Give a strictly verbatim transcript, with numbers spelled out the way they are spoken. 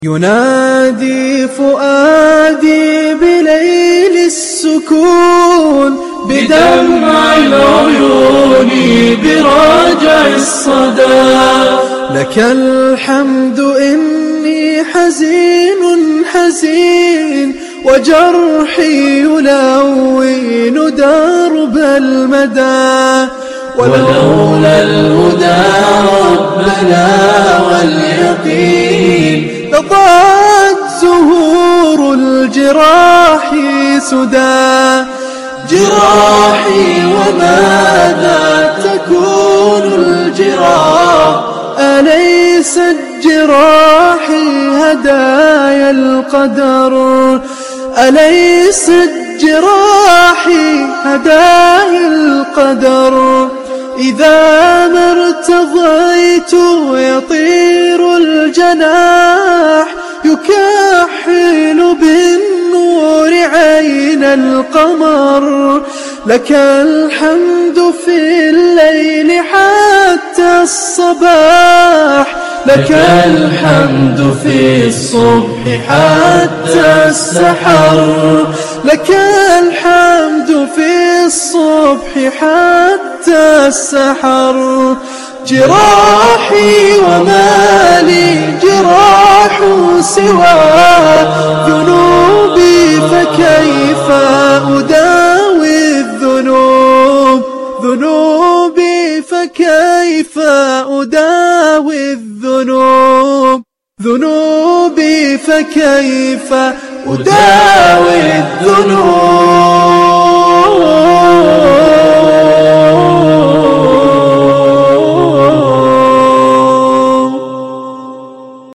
ينادي فؤادي بليل السكون بدمع العيون براجع الصدى. لك الحمد إني حزين حزين وجرحي يلون درب المدى. ولولا الهدى ربنا واليقين لضاعت زهور الجراح سدى. جراحي وماذا تكون الجراح؟ أليست جراحي هدايا القدر؟ أليست جراحي هدايا القدر؟ إذا ما ارتضيت يطير الجناح يكحل بالنور عين القمر. لك الحمد في الليل حتى الصباح. لك الحمد في الصبح حتى السحر. لك الحمد في الصبح حتى السحر. جراحي وما لي جراح سوى ذنوبي فكيف أداوي الذنوب؟ ذنوبي فكيف أداوي الذنوب؟ ذنوبي فكيف أداوي الذنوب؟